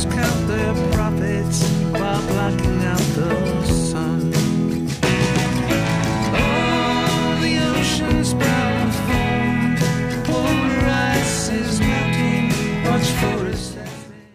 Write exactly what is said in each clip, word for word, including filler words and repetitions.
Owners count their profits while blocking out the sun. Oh, the ocean's bound to foam. Polar ice is melting. Watch for a second.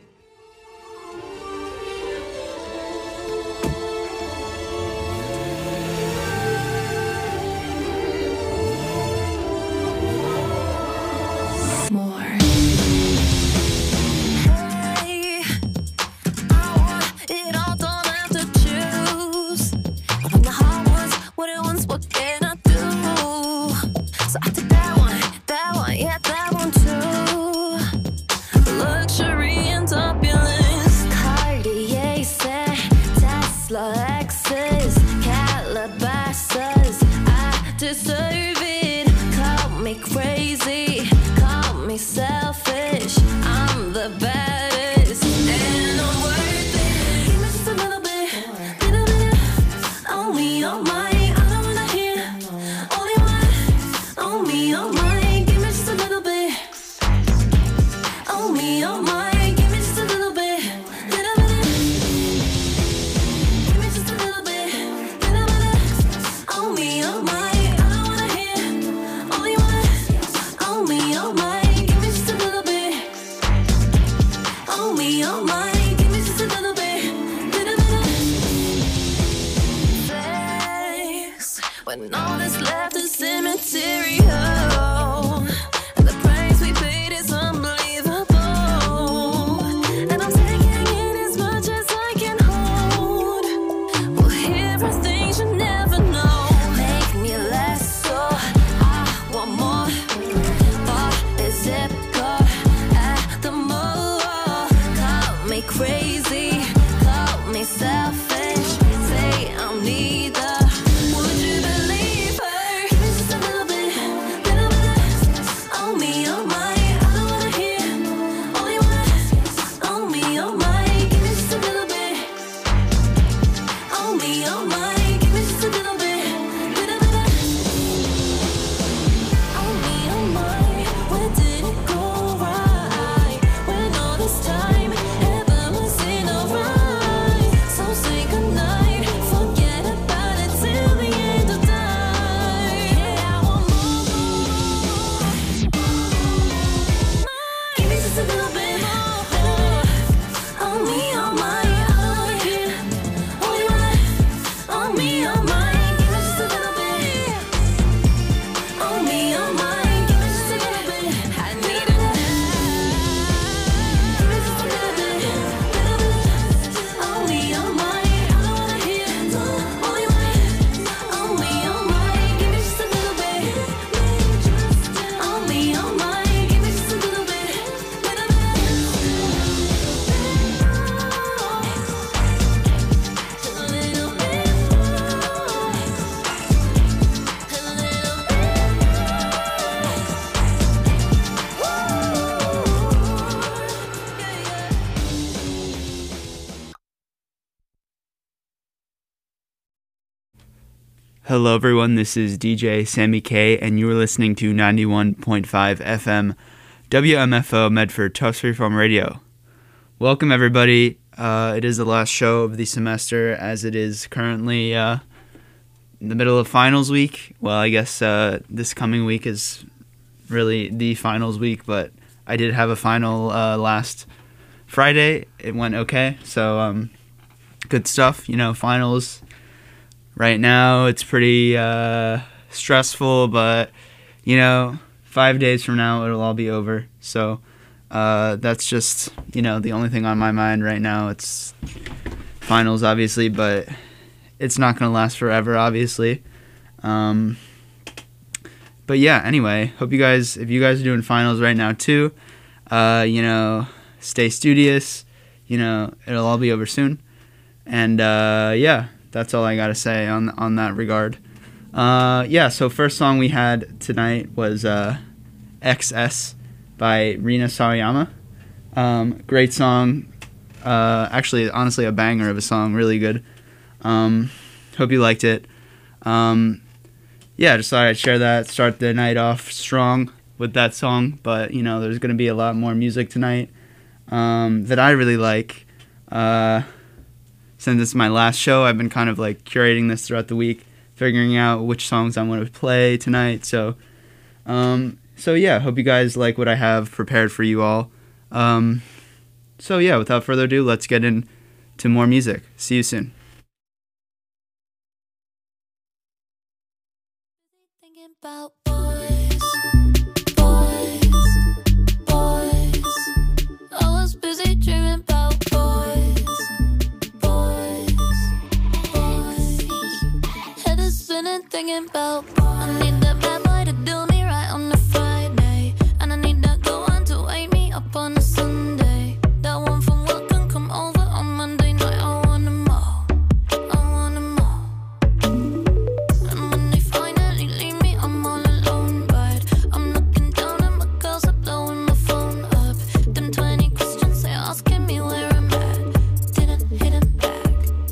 Hello everyone, this is D J Sammy K, and you are listening to ninety-one point five F M W M F O Medford Tufts Freeform Radio. Welcome everybody. Uh, it is the last show of the semester, as it is currently uh, in the middle of finals week. Well, I guess uh, this coming week is really the finals week, but I did have a final uh, last Friday. It went okay, so um, good stuff. You know, finals. Right now, it's pretty uh, stressful, but, you know, five days from now, it'll all be over. So uh, that's just, you know, the only thing on my mind right now. It's finals, obviously, but it's not going to last forever, obviously. Um, but, yeah, anyway, hope you guys, if you guys are doing finals right now, too, uh, you know, stay studious. You know, it'll all be over soon. And, uh, yeah. That's all I gotta say on on that regard. Uh, yeah, so first song we had tonight was uh, X S by Rina Sawayama. Um, great song. Uh, actually, honestly, a banger of a song. Really good. Um, hope you liked it. Um, yeah, just thought I'd share that. Start the night off strong with that song. But, you know, there's going to be a lot more music tonight. um, that I really like. Uh, since it's my last show, I've been kind of like curating this throughout the week, figuring out which songs I want to play tonight. So, um, so yeah, hope you guys like what I have prepared for you all. Um, so yeah, without further ado, let's get into more music. See you soon. Thinking about boys, boys, boys. I was busy dreaming about boys, boys, boys. Head is spinning, thinking about boys. I need that bad boy to do me right on a Friday, and I need that good one to wake me up on a Sunday. That one from work can come over on Monday night. I want them all, I want them all. And when they finally leave me, I'm all alone, right? I'm looking down and my girls are blowing my phone up. Them twenty questions they asking me where I'm at, didn't hit them back.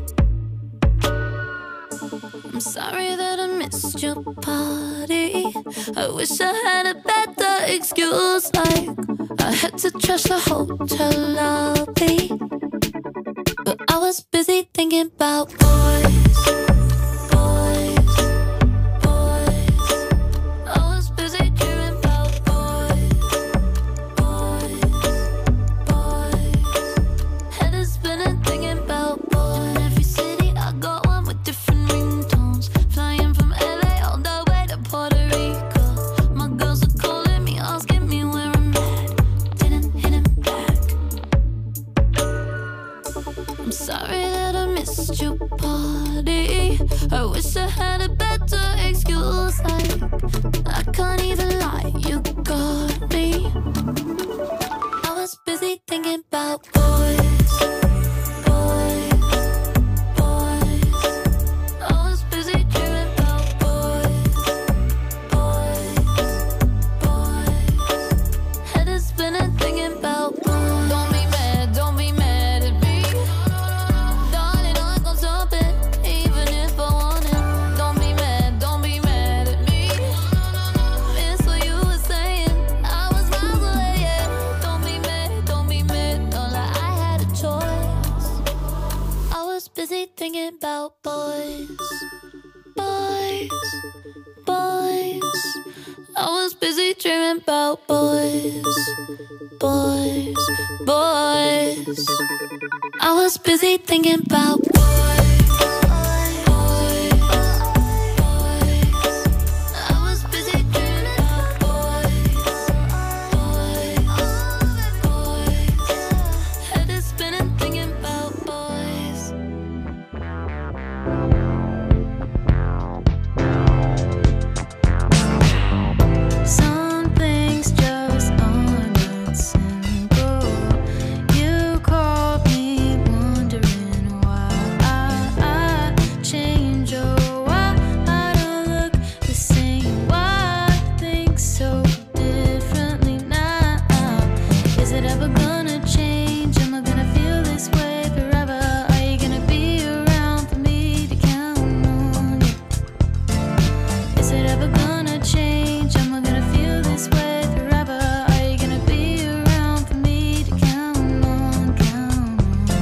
I'm sorry that I missed your party. I wish I had a better excuse, like I had to trash the hotel lobby, but I was busy thinking about boys, boys, boys. I was busy dreaming about boys, boys, boys. Head is spinning thinking about boys. In every city I got one with different ringtones, flying from L A all the way to Puerto Rico. My girls are calling me, asking me where I'm at, didn't hit them back. I'm sorry that I missed your party. I wish I had a better excuse, like I can't even lie, you got me. I was busy thinking about boys, boys, boys. I was busy dreaming about boys, boys, boys. Head is spinning thinking about boys. Don't be mad, don't be mad at me, darling, I gon' stop it, even if I want it. Don't be mad, don't be mad at me, miss what you were saying, I was miles away, yeah. Don't be mad, don't be mad, don't lie, I had a choice. I was busy thinking about boys, boys, boys. I was busy dreaming about boys, boys, boys. I was busy thinking about boys, boys, boys. I was busy dreaming about boys, boys, boys. Head is spinning thinking about boys. Some things just aren't simple. You called me wondering why I, I change, or why I don't look the same, why I think so differently now. Is it ever gonna change? Am I gonna feel this way forever? Are you gonna be around for me to count on you? Is it ever gonna change? Am I gonna feel this way forever? Are you gonna be around for me to count on, count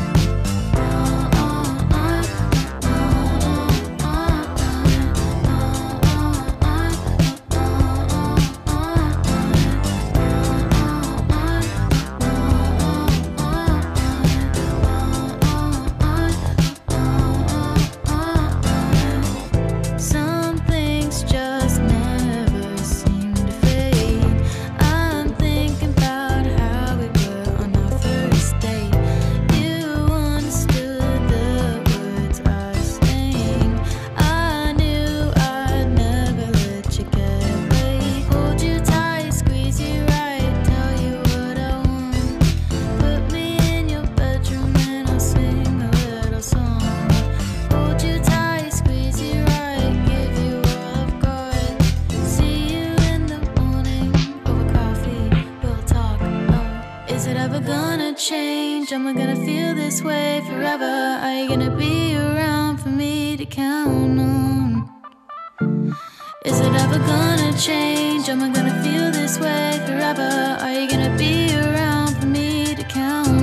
Some things just never seem to fade. I'm thinking about how we were on our first date. You understood the words I was saying. I knew I'd never let you get away. Hold you tight, squeeze you right, tell you what I want. Put me in your bedroom and I'll sing a little song. Hold you tight, squeeze you right, give you all I've got. See you in the morning over coffee, we'll talk. Oh, is it ever gonna change? Am I gonna feel this way forever? Are you gonna be around for me to count on? Is it ever gonna change? Am I gonna feel this way forever? Are you gonna be around for me to count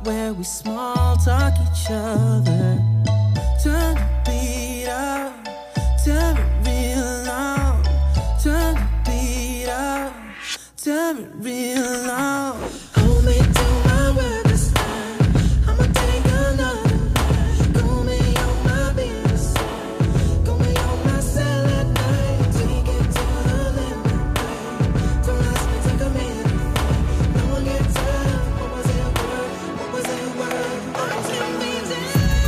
where we small talk each other. Turn the beat up, turn it real loud. Turn the beat up, turn it real loud. Hold me to my word this time. I'ma take another ride. Call me on my business. Call me on my cell at night. Take it to the limit, babe. Don't ask me to come in. No one gets up. What was that word? What was that word? Oh, take me down.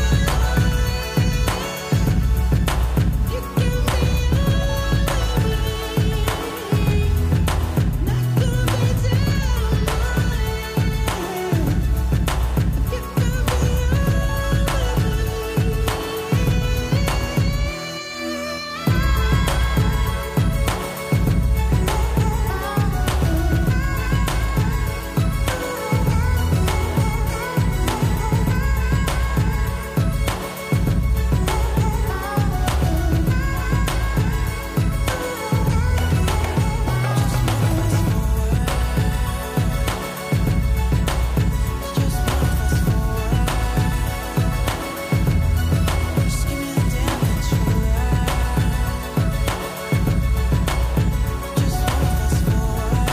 You can be all of me. Not gonna be down, you can be all of me. Just wanna fast forward. Just give me the damn intro. Just wanna fast forward.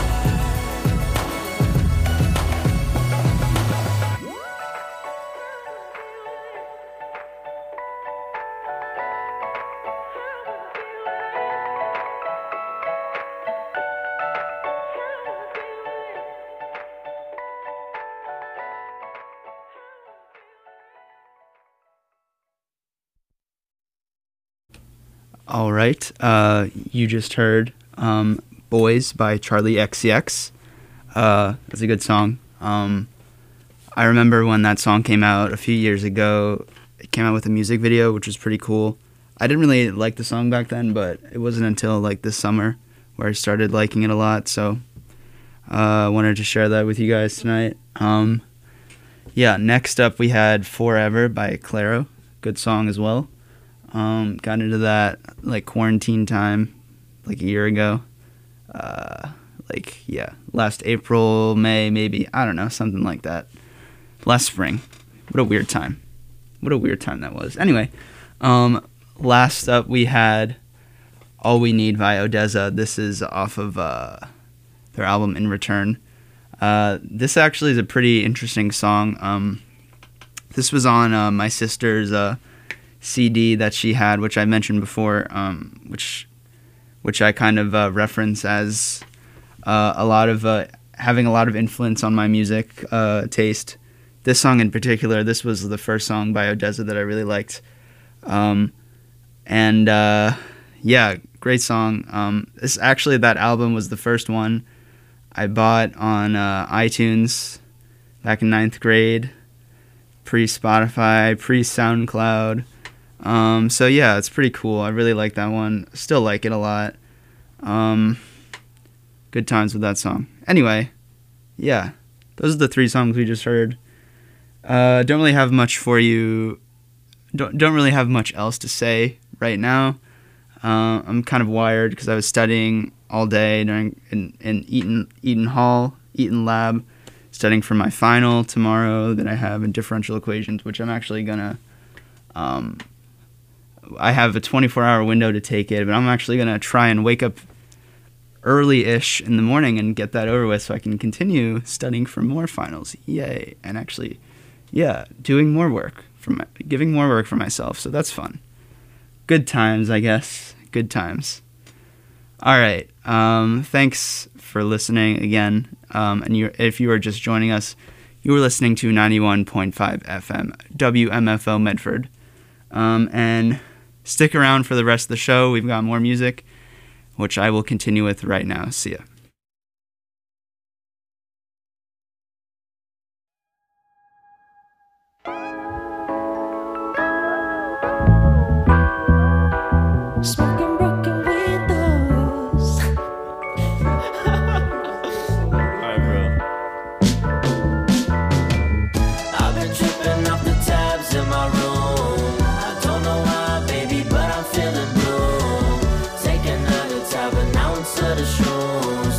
All right. Uh, you just heard um, Boys by Charlie X C X. Uh, that's a good song. Um, I remember when that song came out a few years ago. It came out with a music video, which was pretty cool. I didn't really like the song back then, but it wasn't until like this summer where I started liking it a lot. So I uh, wanted to share that with you guys tonight. Um, yeah, next up we had Forever by Clairo. Good song as well. Um, got into that like quarantine time, like a year ago. Uh, like, yeah, last April, May, maybe. I don't know, something like that. Last spring. What a weird time. What a weird time that was. Anyway, um, last up we had All We Need by Odessa. This is off of uh, their album In Return. Uh, this actually is a pretty interesting song. Um, this was on uh, my sister's uh, C D that she had, which I mentioned before, um, which which I kind of uh, reference as uh, a lot of uh, having a lot of influence on my music uh, taste. This song in particular, this was the first song by Odessa that I really liked, um, and uh, yeah, great song. Um, this actually that album was the first one I bought on uh, iTunes back in ninth grade, pre-Spotify, pre-SoundCloud. Um, so yeah, it's pretty cool. I really like that one. Still like it a lot. Um, good times with that song. Anyway, yeah, those are the three songs we just heard. Uh, don't really have much for you. Don't don't really have much else to say right now. Uh, I'm kind of wired because I was studying all day during in, in Eaton Eaton Hall, Eaton Lab, studying for my final tomorrow that I have in differential equations, which I'm actually gonna. Um, I have a twenty-four hour window to take it, but I'm actually going to try and wake up early-ish in the morning and get that over with so I can continue studying for more finals. Yay. And actually, yeah, doing more work, for my, giving more work for myself, so that's fun. Good times, I guess. Good times. All right. Um, thanks for listening again. Um, and you, if you are just joining us, you were listening to ninety-one point five F M, W M F O Medford. Um, and stick around for the rest of the show. We've got more music, which I will continue with right now. See ya. Smoking broken windows. Alright, bro. I've been tripping off the tabs in my room. I don't know why, baby, but I'm feeling blue. Taking out the tab and now into the shrooms.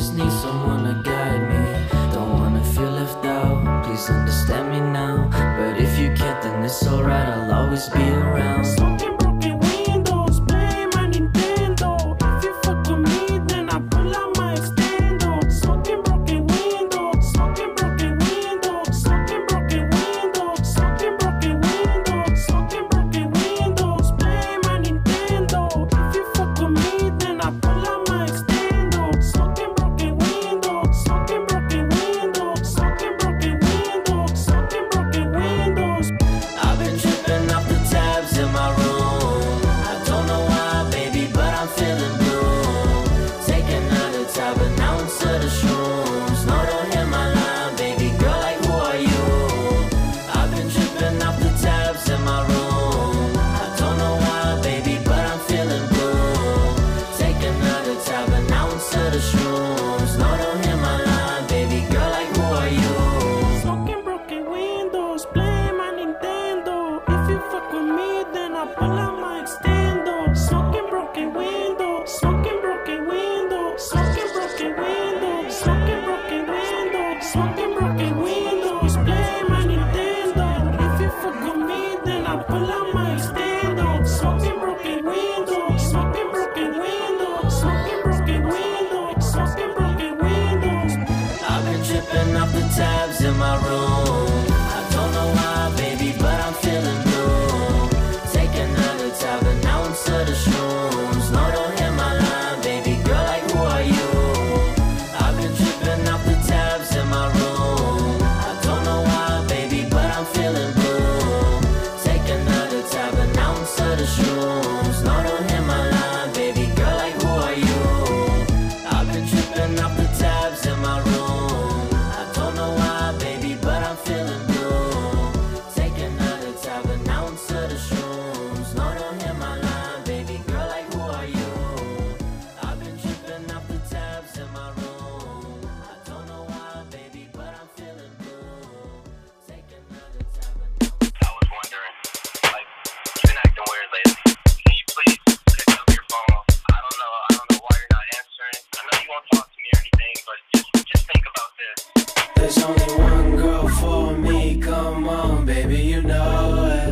just need someone to guide me. Don't wanna feel left out, please understand me now. But if you can't, then it's alright, I'll always be around. Smoking broken windows, play my Nintendo. If you fuck with me, then I pull out my extendo. Smoking broken windows, smoking broken windows, smoking broken windows, smoking broken windows, smoking broken windows, play my Nintendo. If you fuck with me, then I pull out my extendo. Smoking broken windows, smoking broken windows, smoking broken windows, smoking broken windows. I've been tripping off the tabs in my room. I don't know why, baby, but I'm feeling blue. Take another tab and now into the shrooms. No, don't hit my line, baby girl, like who are you? I've been tripping off the tabs in my room. I don't know why, baby, but I'm feeling blue. Take another tab and now into the shrooms. No, don't hit my line, baby girl, like who are you? Smoking broken windows, play my Nintendo. If you fuck with me, then I pull out my extendo. Smoking broken windows, smoking broken windows, smoking broken windows, smoking broken windows, smoking broken windows, play my Nintendo. If you fuck with me, then I pull out my extendo. Smoking broken windows, smoking broken windows, smoking broken windows, smoking broken windows. I've been tripping off the tabs in my room. I don't know why, baby, but I'm feeling blue. Take another tab and now into the shrooms. No, don't hit my line, baby girl, like who are you? I've been tripping off the tabs in my room. I don't know why, baby, but I'm feeling blue. Take another tab and now into the shrooms. No, don't hit my line, baby girl, like who are you? I've been tripping off the tabs in my room. I don't know why, baby, but I'm feeling blue. Take another tab and now into the shrooms. No, don't hit my line, baby girl, like who are you? I've been tripping off the tabs in my room. I don't know why, baby, but I'm feeling blue. Take another tab and now. I was wondering, like, you've been acting weird lately. Can you please pick up your phone? I don't know, I don't know why you're not answering. I know you won't talk to me or anything, but just, just think about this. There's only one girl for me, come on, baby, you know it.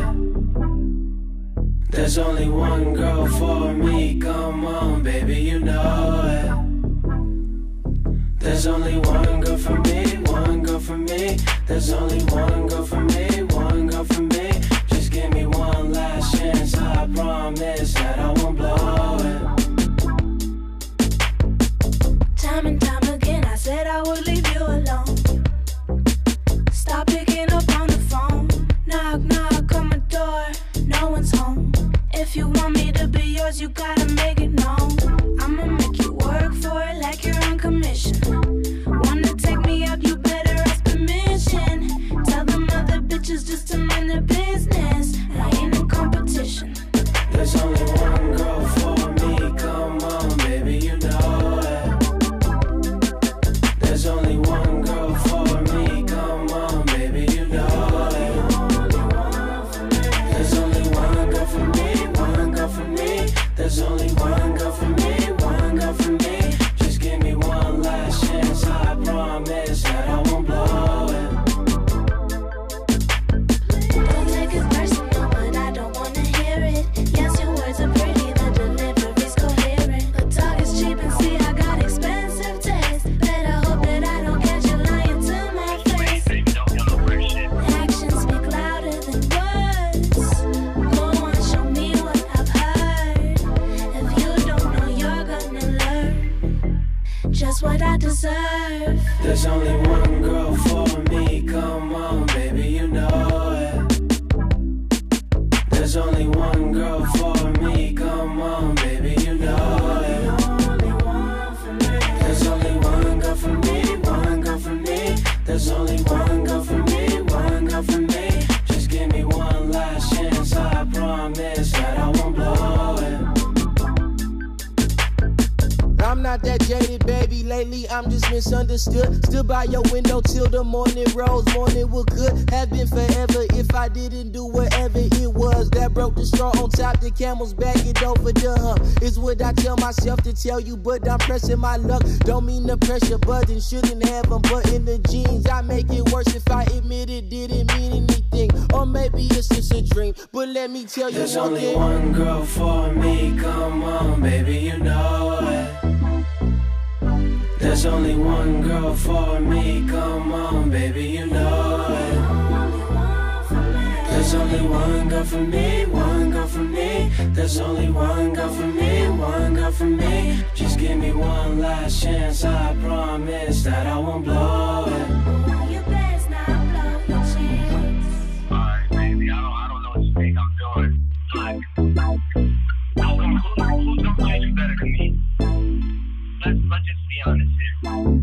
There's only one girl for me, come on, baby, you know it. There's only one girl for me, one girl for me. There's only one girl for me, one girl for me. Just give me one last chance, I promise that I won't blow it. Time and time again, I said I would leave you alone. Stop picking up on the phone. Knock, knock on my door. No one's home. If you want me to be yours, you gotta make it known. I'ma make you work for it like you're on commission. Wanna take me out, you better ask permission. Tell them other bitches just to mind their business. I ain't in competition. There's only one girl for me, come on, baby, you know it. There's only one girl for me, come on, baby, you know it. There's only one girl for me, one girl for me. There's only one girl for me, one girl for me. Just give me one last chance, I promise that I won't blow it. Don't take it personal, but I don't wanna hear it. Yes, your words are pretty, the delivery's coherent. But talk is cheap and see I got expensive taste. Better hope that I don't catch you lying to my face. Baby, don't feel no weird shit. Actions speak louder than words. Go on, show me what I've heard. If you don't know, you're gonna learn just what I deserve. There's only one girl for me, come on, baby, you know it. There's only one girl for me, come on, baby, you know it. There's only one girl for me, one girl for me. There's only one girl for me, one girl for me. Just give me one last chance, I promise that I won't blow it. I'm not that jaded, baby. Lately maybe I'm just misunderstood. Stood by your window till the morning rose. Morning would could have been forever if I didn't do whatever it was that broke the straw on top. The camel's back, it over the hump. Is what I tell myself to tell you, but I'm pressing my luck. Don't mean to pressure button, shouldn't have them, but in the jeans I make it worse if I admit it didn't mean anything. Or maybe it's just a dream, but let me tell you There's one only thing. one girl for me, come on, baby, you know it. There's only one girl for me, come on, baby, you know it. There's only one girl for me, one girl for me. There's only one girl for me, one girl for me. Just give me one last chance, I promise that I won't blow it. You best not blow your chance. Alright, baby, I don't, I don't know what you think I'm doing. Like, who, who, who's gonna play you better than me? Let's, let's just be honest here.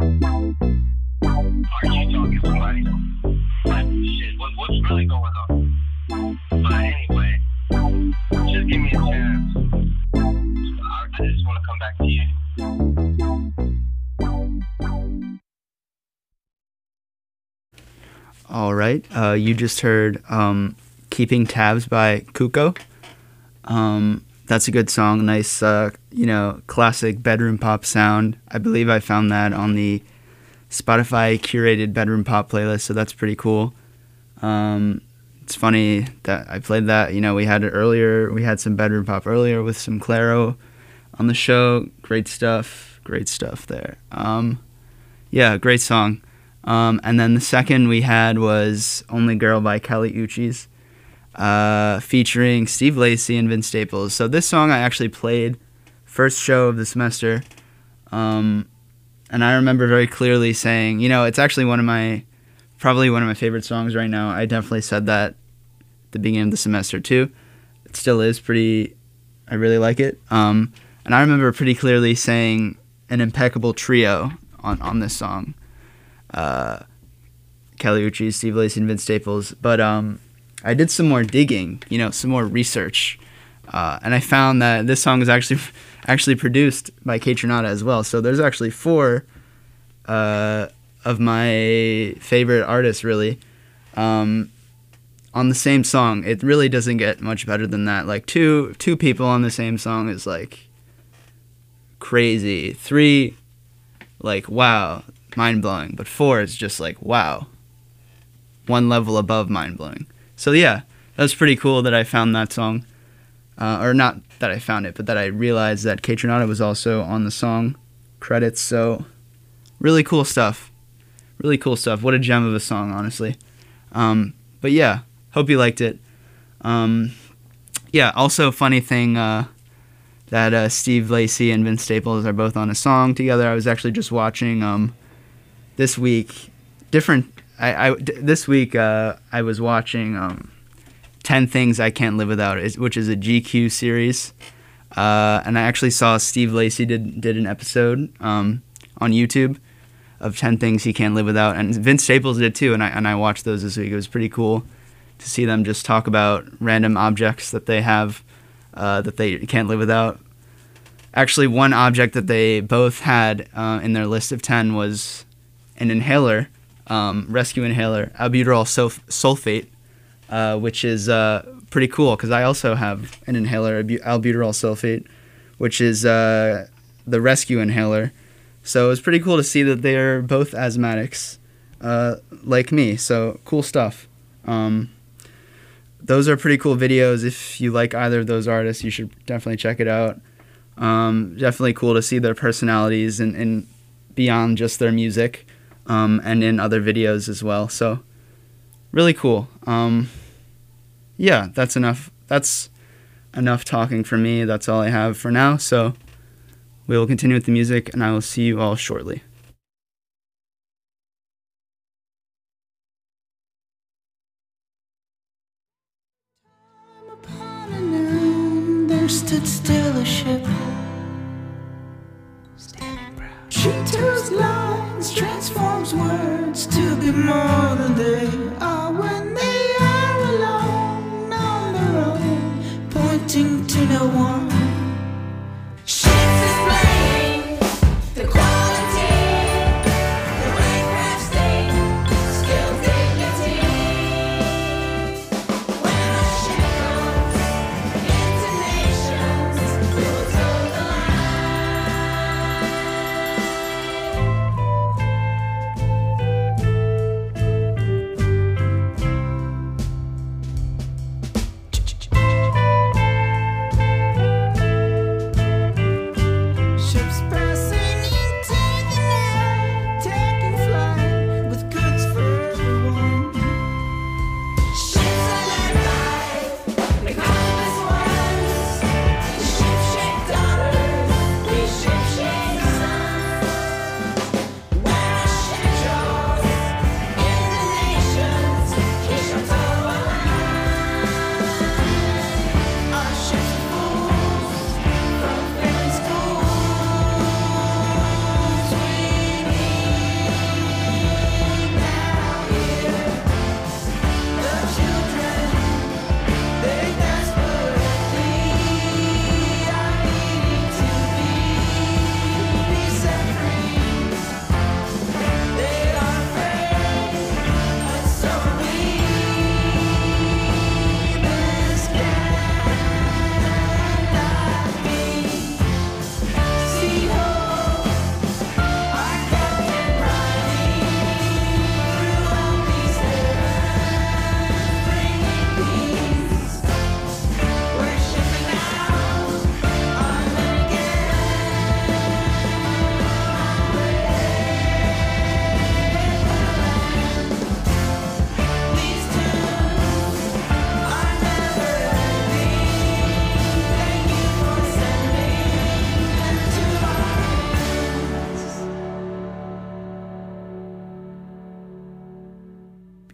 Are you talking to somebody? Like, shit, what, what's really going on? But anyway, just give me a chance. I, I just want to come back to you. All right, uh, you just heard um, "Keeping Tabs" by Kuko. Um, that's a good song. Nice, uh, you know, classic bedroom pop sound. I believe I found that on the Spotify curated bedroom pop playlist, so that's pretty cool. Um, it's funny that I played that. You know, we had it earlier. We had some bedroom pop earlier with some Claro on the show. Great stuff. Great stuff there. Um, yeah, great song. Um, and then the second we had was Only Girl by Kelly Uchis, uh, featuring Steve Lacy and Vince Staples. So this song I actually played first show of the semester. Um, and I remember very clearly saying, you know, it's actually one of my, probably one of my favorite songs right now. I definitely said that at the beginning of the semester too. It still is pretty, I really like it. Um, and I remember pretty clearly saying an impeccable trio on, on this song. Uh, Kelly Uchis, Steve Lacy, and Vince Staples. But um, I did some more digging, you know, some more research, uh, and I found that this song is actually actually produced by Kaytranada as well. So there's actually four uh, of my favorite artists, really, um, on the same song. It really doesn't get much better than that. Like two two people on the same song is like crazy. Three, like wow. Mind-blowing, but four is just like wow, one level above mind-blowing. So yeah, that was pretty cool that I found that song, uh, or not that I found it, but that I realized that Kaytranada was also on the song credits. So really cool stuff, really cool stuff. What a gem of a song, honestly. Um, but yeah, hope you liked it. Um, yeah, also funny thing uh, that uh, Steve Lacy and Vince Staples are both on a song together. I was actually just watching um, this week, different. I, I d- this week uh, I was watching um, ten Things I Can't Live Without, is- which is a G Q series, uh, and I actually saw Steve Lacy did did an episode um, on YouTube of ten Things He Can't Live Without, and Vince Staples did too, and I and I watched those this week. It was pretty cool to see them just talk about random objects that they have uh, that they can't live without. Actually, one object that they both had uh, in their list of ten was an inhaler, um, rescue inhaler, albuterol sulf- sulfate, uh, which is uh, pretty cool because I also have an inhaler, albu- albuterol sulfate, which is uh, the rescue inhaler. So it was pretty cool to see that they're both asthmatics, uh, like me. So cool stuff. Um, those are pretty cool videos. If you like either of those artists, you should definitely check it out. Um, definitely cool to see their personalities and, and beyond just their music. Um, and in other videos as well. So really cool. Um, yeah, that's enough. That's enough talking for me. That's all I have for now. So we will continue with the music, and I will see you all shortly. Upon a noon, there stood still a ship. Standing proud. She tells lines, transforms words to be more than they are when they are alone on their own, pointing to no one. She's displaying the quality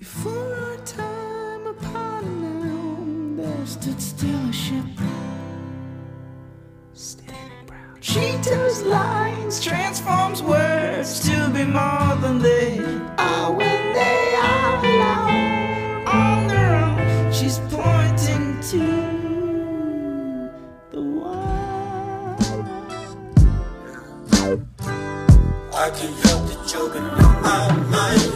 For a time apart and now there stood still a ship standing proud. She tells lines, transforms words to be more than they are when they are alone on their own. She's pointing to the one. I can't help the joke in my mind.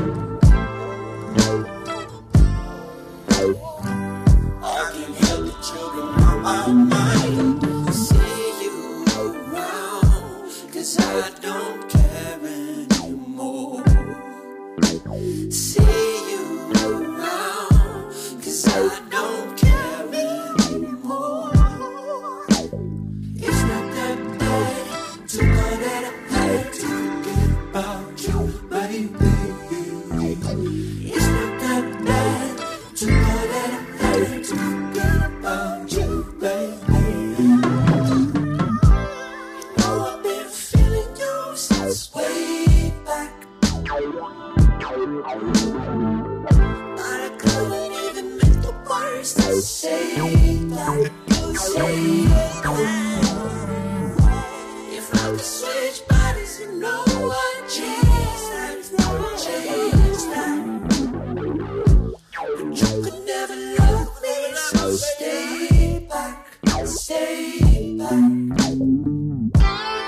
I can't help the joke in my mind. See you around, 'cause I don't care anymore. See you around, 'cause I don't care anymore. It's not that bad to know that I had to forget about you, baby. It's not that bad to know that I had to forget about you, baby. You know I've been feeling you since way back, but I couldn't even make the words to say that. Say that. If I could switch bodies, you know I'd change that, change that. But you could never love me, so stay back, stay back.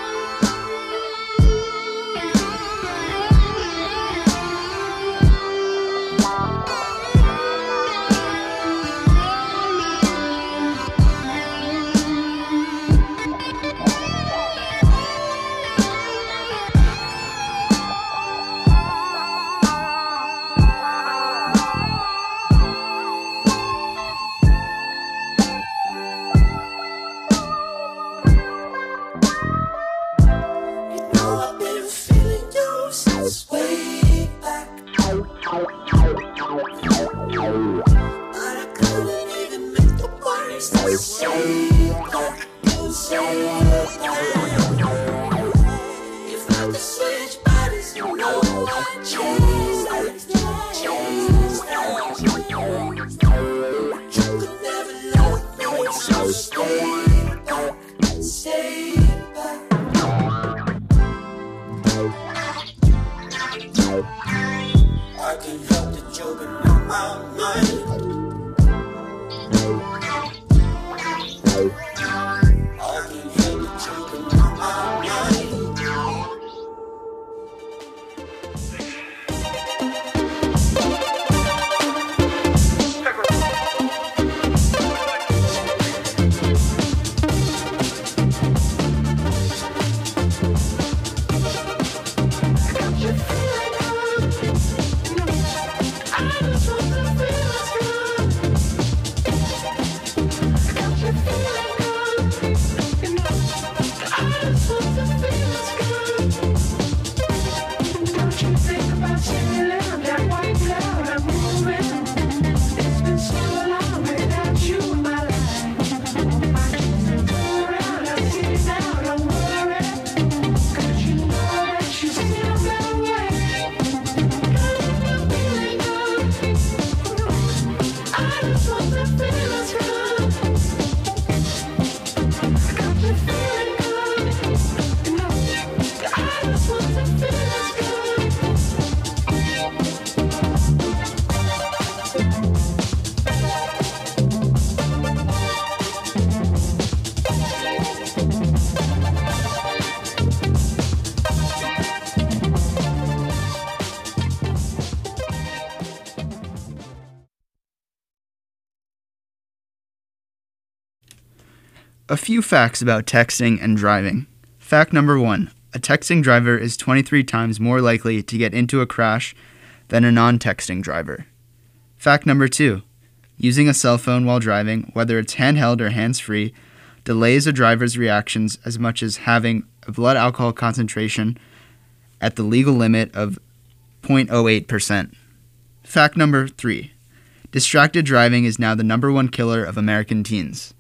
You know I've been feeling you since way back, but I couldn't even make the words to say that, say that. If I could switch bodies, you know I'd change that, change that. You could never love me, so stay back, stay back. I can't help the joke in my mind. I can't help the joke in my mind. A few facts about texting and driving. Fact number one, a texting driver is twenty-three times more likely to get into a crash than a non-texting driver. Fact number two, using a cell phone while driving, whether it's handheld or hands-free, delays a driver's reactions as much as having a blood alcohol concentration at the legal limit of zero point zero eight percent. Fact number three, distracted driving is now the number one killer of American teens.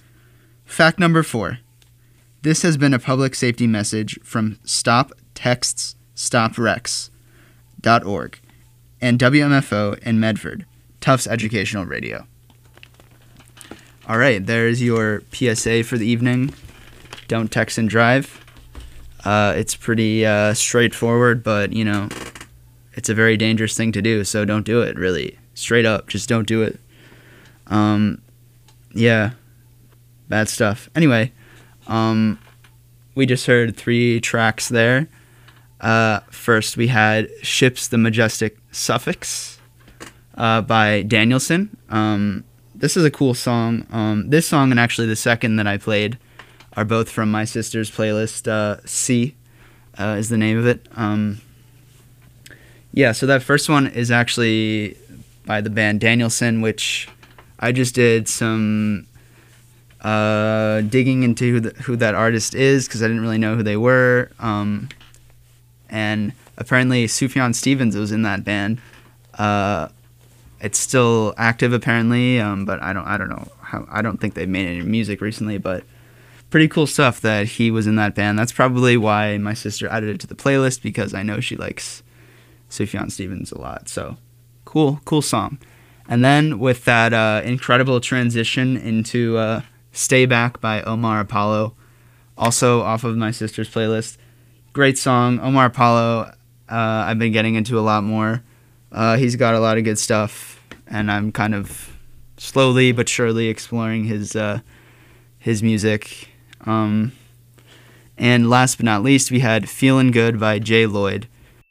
Fact number four. This has been a public safety message from Stop Texts Stop Wrecks dot org, and W M F O in Medford, Tufts Educational Radio. All right, there's your P S A for the evening. Don't text and drive. Uh, it's pretty uh, straightforward, but, you know, it's a very dangerous thing to do, so don't do it, really. Straight up, just don't do it. Um, yeah, bad stuff. Anyway, um, we just heard three tracks there. Uh, first, we had Ships the Majestic Suffix uh, by Danielson. Um, this is a cool song. Um, this song and actually the second that I played are both from my sister's playlist. Uh, C uh, is the name of it. Um, yeah, so that first one is actually by the band Danielson, which I just did some uh, digging into who, the, who that artist is because I didn't really know who they were. Um, and apparently Sufjan Stevens was in that band. Uh, it's still active apparently, um, but I don't I don't know how I don't think they've made any music recently, but pretty cool stuff that he was in that band. That's probably why my sister added it to the playlist, because I know she likes Sufjan Stevens a lot. So cool, cool song. And then with that uh, incredible transition into uh, Stay Back by Omar Apollo, also off of my sister's playlist. Great song. Omar Apollo, uh, I've been getting into a lot more. Uh, he's got a lot of good stuff, and I'm kind of slowly but surely exploring his uh, his music. Um, and last but not least, we had Feelin' Good by Jay Lloyd.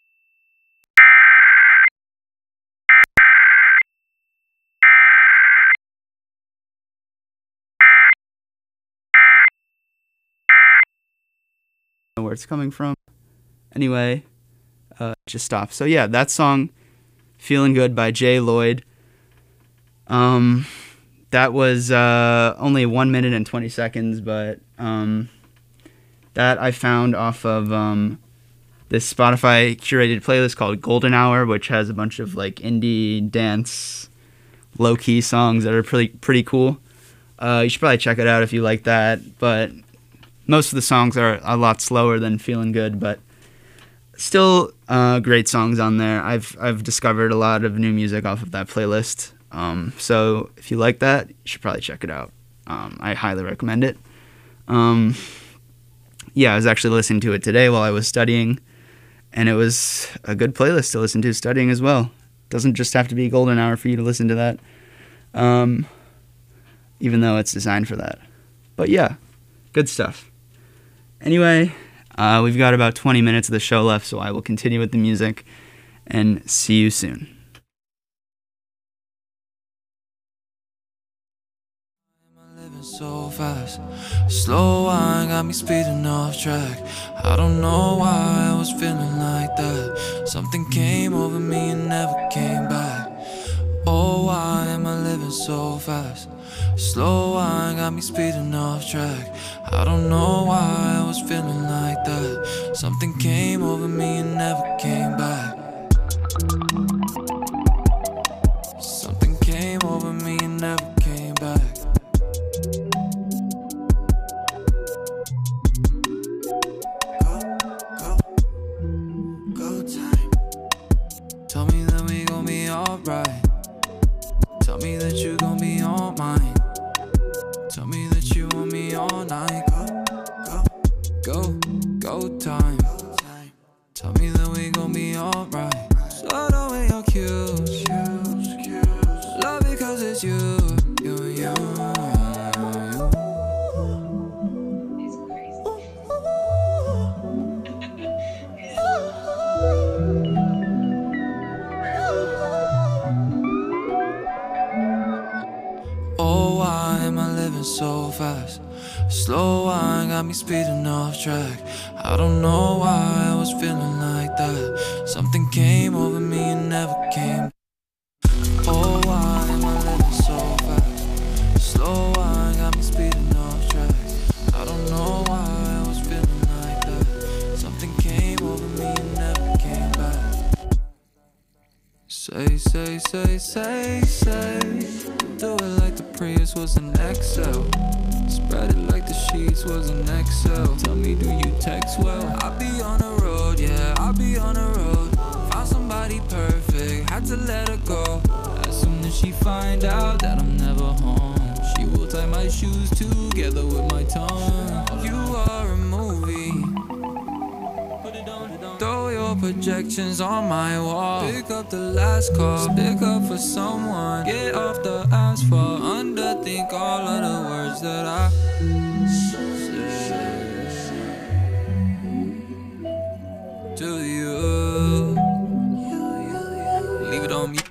Where it's coming from. Anyway, uh, just stop. So yeah, that song, Feelin' Good by Jay Lloyd. Um, that was uh, only one minute and twenty seconds, but um, that I found off of um, this Spotify curated playlist called Golden Hour, which has a bunch of like indie dance, low key songs that are pretty pretty cool. Uh, you should probably check it out if you like that, but most of the songs are a lot slower than Feelin' Good, but still uh, great songs on there. I've I've discovered a lot of new music off of that playlist. Um, so if you like that, you should probably check it out. Um, I highly recommend it. Um, yeah, I was actually listening to it today while I was studying, and it was a good playlist to listen to studying as well. Doesn't just have to be Golden Hour for you to listen to that, um, even though it's designed for that. But yeah, good stuff. Anyway, uh, we've got about twenty minutes of the show left, so I will continue with the music, and see you soon. So fast, slow wine got me speeding off track. I don't know why I was feeling like that. Something came over me and never came back. Oh, why am I living so fast? Slow wine got me speeding off track. I don't know why I was feeling like that. Something came over me and never came back. Something came over me and never came back. Tell me that we gon' be alright. Tell me that you gon' be on mine. Tell me that you want me all night. Go, go, go time. Tell me that we gon' be alright. Slow the way your cues. Love because it's you, you, you, you. Oh, why am I living so fast? Slow wine got me speeding off track. I don't know why I was feeling like that. Something came over me and never came. Oh, why am I living so fast? Slow wine got me speeding off track. I don't know why I was feeling like that. Something came over me and never came back. Say, say, say, say, say. Do it like the Prius was an X L. Spread it like the sheets was an X L. Tell me, do you text well? I'll be on the road, yeah, I'll be on the road. Found somebody perfect, had to to let her go. As soon as she find out that I'm never home, she will tie my shoes together with my tongue. You are a movie. Throw your projections on my wall. Pick up the last call, stick up for someone. Get off the asphalt, underthink all of the words that I say to you. Leave it on me.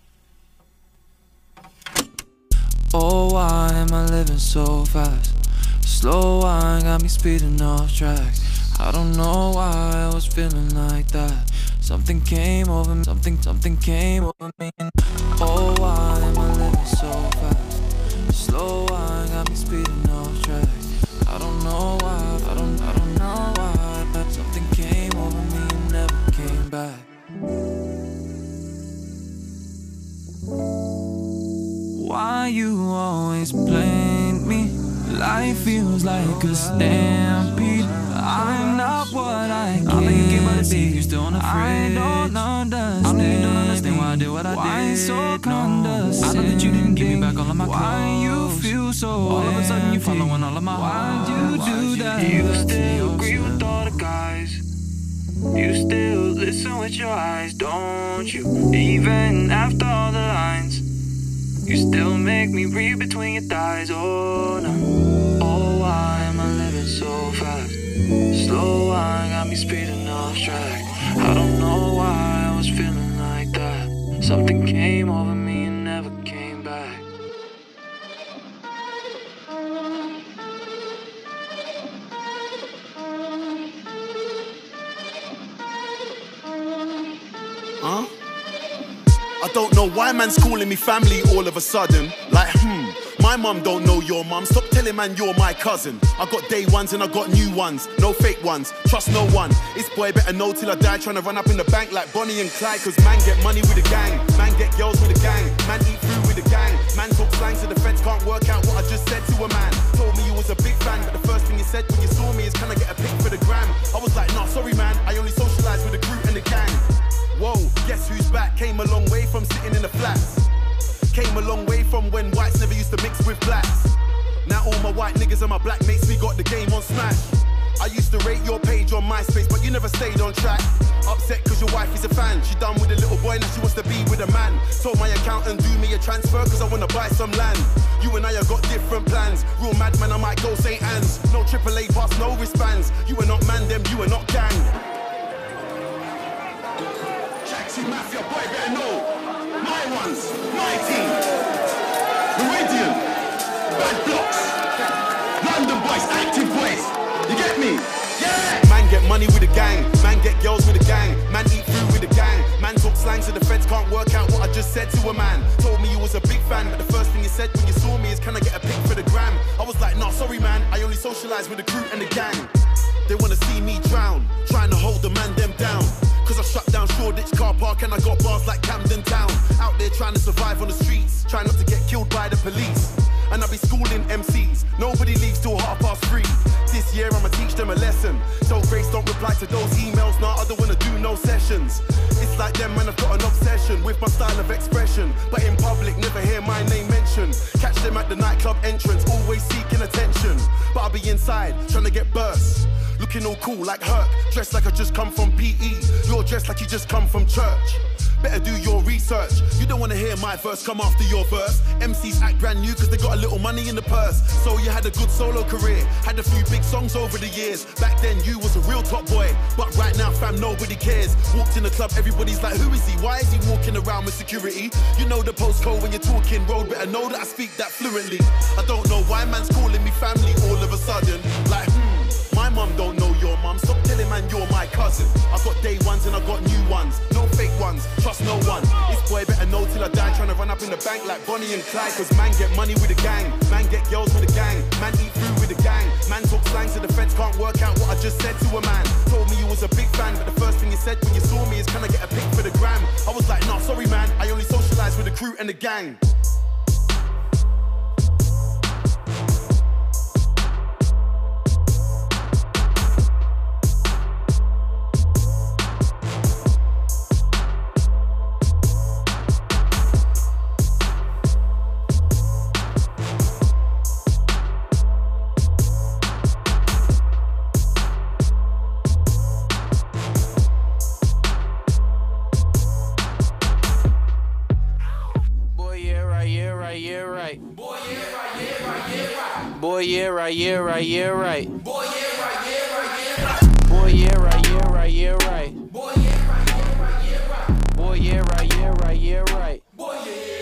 Oh, why am I living so fast? Slow wine got me speeding off track. I don't know why I was feeling like that. Something came over me, something, something came over me. Oh, why am I living so fast? Slow wine got me speeding off track. I don't know why, I don't, I don't know why. Something came over me and never came back. Why you always blame me? Life feels like a stampede. I'm not what I can. I think you came by the beat, you still unafraid. I don't understand. I know you don't understand why I did what I why did. Why so condescending? I know that you didn't give me back all of my clothes. Why you feel so all of a sudden you following all of my Why'd you do that? You still agree with all the guys. You still listen with your eyes, don't you? Even after all the lines, you still make me read between your thighs. Oh no. Oh, why am I living so fast? Slow wine got me speeding off track. I don't know why I was feeling like that. Something came over me and never came back. Huh? I don't know why man's calling me family all of a sudden. Like, hmm, my mum don't know your mum. Stop telling man you're my cousin. I got day ones and I got new ones. No fake ones, trust no one. This boy better know till I die, trying to run up in the bank like Bonnie and Clyde. Cause man get money with the gang, man get girls with the gang, man eat food with the gang, man talk slang so the feds can't work out what I just said to a man. Told me you was a big fan, but the first thing you said when you saw me is, can I get a pic for the gram? I was like, nah, sorry man, I only socialise with the crew and the gang. Whoa, guess who's back? Came a long way from sitting in the flats. Came a long way from when whites never used to mix with blacks. Now all my white niggas and my black mates, we got the game on smash. I used to rate your page on MySpace, but you never stayed on track. Upset cause your wife is a fan. She done with a little boy, now she wants to be with a man. Told my accountant do me a transfer cause I wanna buy some land. You and I have got different plans. Real madman, I might go Saint Anne's. No triple A pass, no wristbands. You are not man, them, you are not gang. Mafia boy better know. My ones, my team. Meridian, Bad Blocks, London boys, active boys. You get me? Yeah! Man get money with the gang, man get girls with the gang, man eat food with the gang, man talk slang so the feds can't work out what I just said to a man. Told me you was a big fan, but the first thing you said when you saw me is, can I get a pic for the gram? I was like, nah, sorry man, I only socialise with the crew and the gang. They wanna see me drown, trying to hold the man them down. Cause I shut down Shoreditch car park and I got bars like Camden Town. Out there trying to survive on the streets, trying not to get killed by the police. And I be schooling M Cs, nobody leaves till half past three. This year I'ma teach them a lesson. Tell Grace don't reply to those emails, nah, I don't wanna do no sessions. It's like them man, I've got an obsession with my style of expression. But in public, never hear my name mentioned. Catch them at the nightclub entrance, always seeking attention. But I'll be inside, trying to get burst. Looking all cool like Herc, dressed like I just come from P E. You're dressed like you just come from church. Better do your research. You don't wanna hear my verse come after your verse. M Cs act brand new cause they got a little money in the purse. So you had a good solo career, had a few big songs over the years. Back then you was a real top boy, but right now fam nobody cares. Walked in the club, everybody's like, who is he? Why is he walking around with security? You know the postcode when you're talking road, better know that I speak that fluently. I don't know why man's calling me family all of a sudden. Like, hmm. My mum don't know your mum, stop telling man you're my cousin. I got day ones and I got new ones, no fake ones, trust no one. This boy better know till I die, trying to run up in the bank like Bonnie and Clyde. Cause man get money with the gang, man get girls with the gang, man eat food with the gang, man talk slang so the feds can't work out what I just said to a man. Told me you was a big fan, but the first thing you said when you saw me is, can I get a pic for the gram? I was like, nah, sorry man, I only socialise with the crew and the gang. Boy, yeah, right, yeah, right, yeah, right. Boy, yeah, right, yeah, right, yeah, right. Boy, yeah, right, yeah, right, yeah, right. Boy, yeah, right, yeah, right, yeah, right. Boy, yeah, right, yeah, right, yeah, right. Boy,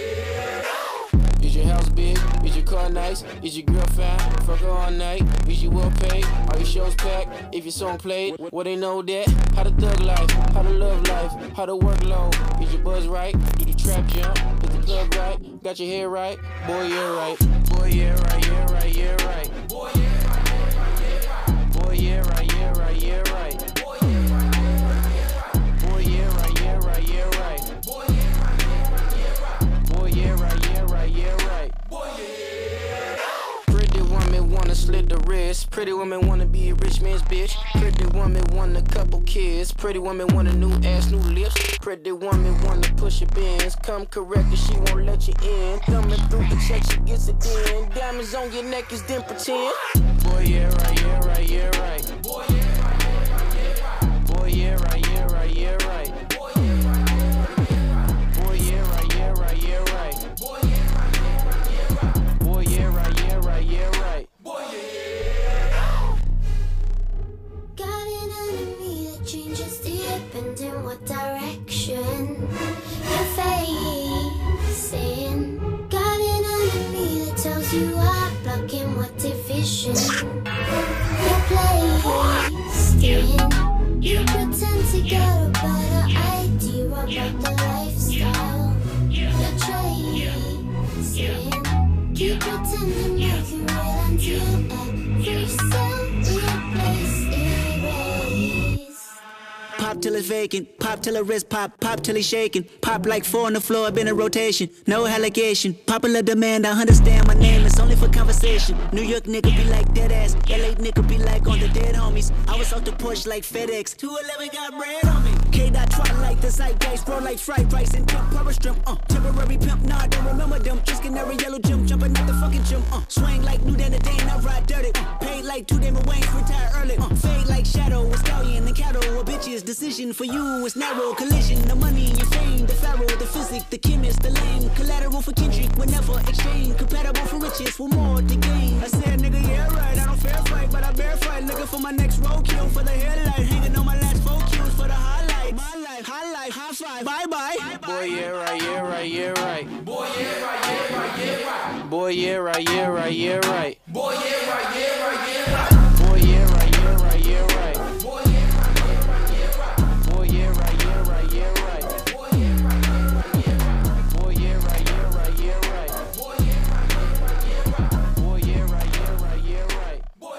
yeah. Is your house big? Is your car nice? Is your girl fine? Fuck her all night. Is you well paid? Are your shows packed? If your song played, well they know that. How the thug life? How the love life? How the work load? Is your buzz right? Do the trap jump? Is the plug right? Got your hair right? Boy, yeah, right. Boy, yeah, right, yeah, right, yeah, right. Boy, yeah, right, yeah, right, yeah, right. Boy, yeah, right, yeah, right, yeah, right. Boy, yeah, right, yeah, right, yeah, right. Boy, yeah, right, yeah, right, yeah, right. Boy, yeah, right, yeah, right, yeah, right. Boy, yeah, right, yeah, right, yeah, right. Boy, yeah. Pretty woman wanna slit the wrist. Pretty woman wanna be a rich man's bitch. Pretty woman want a couple kids. Pretty woman want a new ass, new lips. Pretty woman wanna push your bins. Come correct and she won't let you in. Coming through the check, she gets it in. Diamonds on your neck is then pretend. Boy, yeah, right, yeah, right, yeah, right. Boy, yeah, right, yeah, right, yeah, right. Boy, yeah, right, yeah, right, yeah, right. Boy, yeah, right, yeah, right, yeah, right. Boy, yeah, right, yeah, right, yeah, right. Boy, yeah, right, yeah, right, yeah, right. Boy, yeah, right, yeah, right, yeah, right. Boy, yeah. Got an enemy that changes depending what direction you're facing. Got an enemy that tells you I'm blocking what division you're placed in. You pretend to get a better idea about the lifestyle you're chasing. Keep pretending like you're real until every cell replace erase. Pop till it's vacant, pop till her wrist pop, pop till he's shaking. Pop like four on the floor, been in rotation, no allegation. Popular demand, I understand my name, it's only for conversation. New York nigga be like dead ass, L A nigga be like on the dead homies. I was off the porch like FedEx, two eleven got bread on me. K-Dot trot like the zeitgeist, bro like fried rice and pimp, power strip, uh. Temporary pimp, nah, I don't remember them. Just canary yellow gym, jumping out the fucking gym, uh. Swing like New Dan the Dane, I ride dirty, uh. Paid like two Damon Wayans, retire early, uh. Fade like Shadow, a stallion and cattle, a bitch's decision for you is narrow. Collision, the money, your fame, the pharaoh, the physic, the chemist, the lame. Collateral for Kendrick, whenever exchange. Compatible for riches, for more to gain. I said, nigga, yeah, right, I don't fair fight, but I bear fight. Looking for my next roadkill for the headlight. Hanging on my last four kills for the highlight. My life, highlight, high five, bye bye. Boy, yeah, right, yeah, right, yeah, right. Boy, yeah, right, yeah, right, yeah, right. Boy, yeah, right, yeah, right, yeah, right. Boy, yeah, right, yeah, right, yeah, right. Boy, yeah, right, yeah, right, yeah, right. Boy, yeah, right, yeah, right, yeah, right. Boy, yeah, right, yeah, right, yeah, right. Boy, yeah, right, yeah, right, yeah, right. Boy, yeah, right, yeah, right, yeah, right. Boy, yeah, right, yeah, right, yeah, right. Boy, yeah, right, yeah, right, yeah, right. Boy,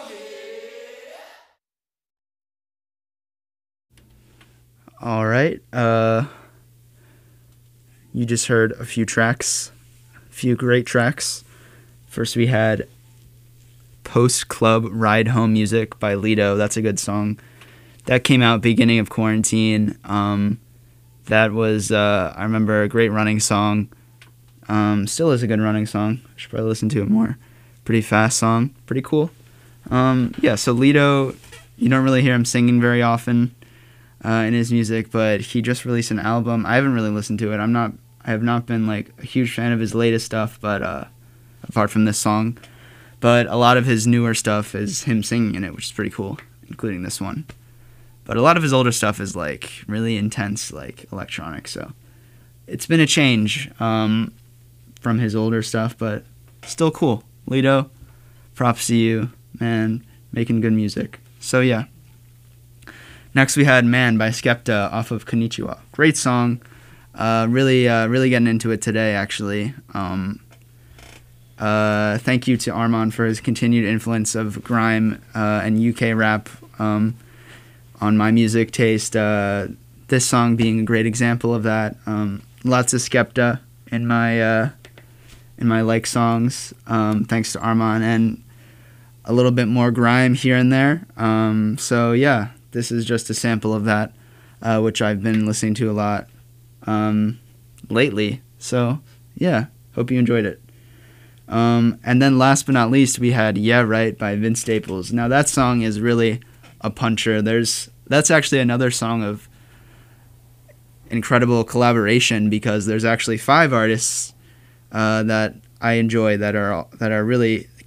yeah. All right. Uh, you just heard a few tracks, a few great tracks. First, we had Post Club Ride Home Music by Lido. That's a good song. That came out beginning of quarantine. Um, that was, uh, I remember, a great running song. Um, still is a good running song. I should probably listen to it more. Pretty fast song. Pretty cool. Um, yeah, so Lido, you don't really hear him singing very often uh, in his music, but he just released an album. I haven't really listened to it. I'm not. I have not been like a huge fan of his latest stuff, but uh, apart from this song, but a lot of his newer stuff is him singing in it, which is pretty cool, including this one. But a lot of his older stuff is like really intense, like electronic. So it's been a change um, from his older stuff, but still cool. Lido, props to you, man, making good music. So yeah. Next we had Man by Skepta off of Konnichiwa. Great song. Uh, really, uh, really getting into it today, actually. Um, uh, thank you to Armand for his continued influence of grime uh, and U K rap um, on my music taste. Uh, this song being a great example of that. Um, lots of Skepta in my uh, in my like songs, um, thanks to Armand, and a little bit more grime here and there. Um, so yeah, this is just a sample of that, uh, which I've been listening to a lot um, lately. So yeah, hope you enjoyed it. Um, and then last but not least, we had Yeah Right by Vince Staples. Now that song is really a puncher. There's that's actually another song of incredible collaboration, because there's actually five artists uh, that I enjoy that are that are really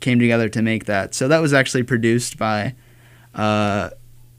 came together to make that. So that was actually produced by uh,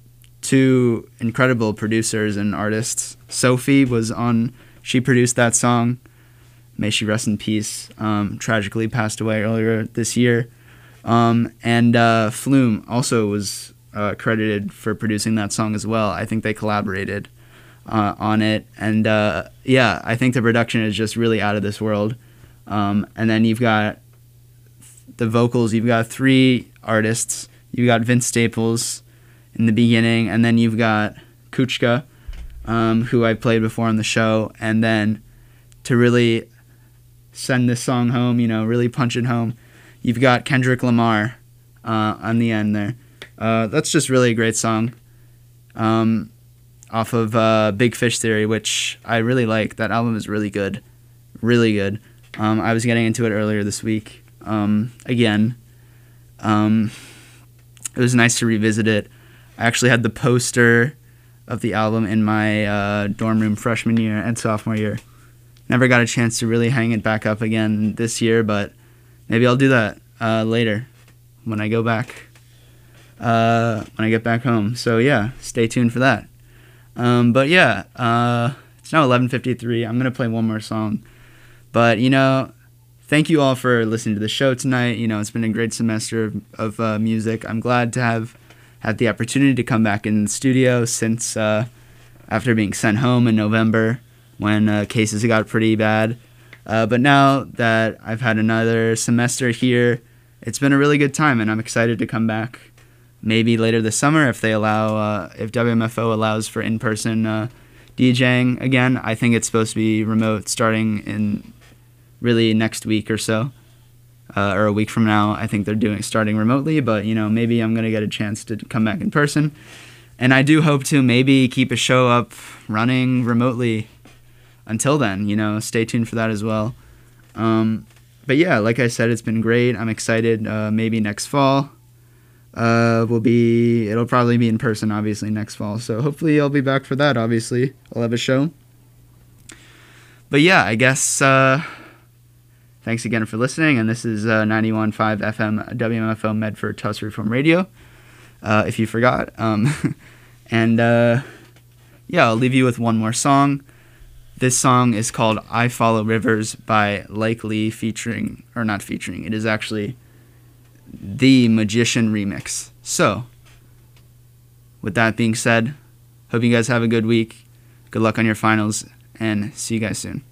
two incredible producers and artists. Sophie was on, she produced that song. May she rest in peace. Um, tragically passed away earlier this year. Um, and uh, Flume also was uh, credited for producing that song as well. I think they collaborated uh, on it. And uh, yeah, I think the production is just really out of this world. Um, and then you've got the vocals. You've got three artists. You've got Vince Staples in the beginning, and then you've got Kuchka, um, who I played before on the show. And then to really send this song home, you know, really punch it home, you've got Kendrick Lamar uh, on the end there. Uh, that's just really a great song um, off of uh, Big Fish Theory, which I really like. That album is really good, really good. Um, I was getting into it earlier this week. Um, again, um, it was nice to revisit it. I actually had the poster of the album in my uh, dorm room freshman year and sophomore year. Never got a chance to really hang it back up again this year, but maybe I'll do that uh, later when I go back, uh, when I get back home. So yeah, stay tuned for that. Um, but yeah, uh, it's now eleven fifty-three. I'm going to play one more song. But, you know, thank you all for listening to the show tonight. You know, it's been a great semester of, of uh, music. I'm glad to have had the opportunity to come back in the studio since uh, after being sent home in November when uh, cases got pretty bad. Uh, but now that I've had another semester here, it's been a really good time, and I'm excited to come back maybe later this summer if they allow, uh, if W M F O allows for in-person uh, DJing again. I think it's supposed to be remote starting in really next week or so, uh, or a week from now. I think they're doing starting remotely, but you know, maybe I'm gonna get a chance to come back in person, and I do hope to maybe keep a show up running remotely until then. You know, stay tuned for that as well. Um, but yeah, like I said, it's been great. I'm excited. Uh, maybe next fall, uh, will be. It'll probably be in person, obviously next fall. So hopefully I'll be back for that. Obviously, I'll have a show. But yeah, I guess. Uh, Thanks again for listening, and this is uh, ninety-one point five F M W M F O Medford Tuss Reform Radio, uh, if you forgot. Um, and uh, yeah, I'll leave you with one more song. This song is called I Follow Rivers by Likely featuring, or not featuring, it is actually the Magician remix. So, with that being said, hope you guys have a good week. Good luck on your finals, and see you guys soon.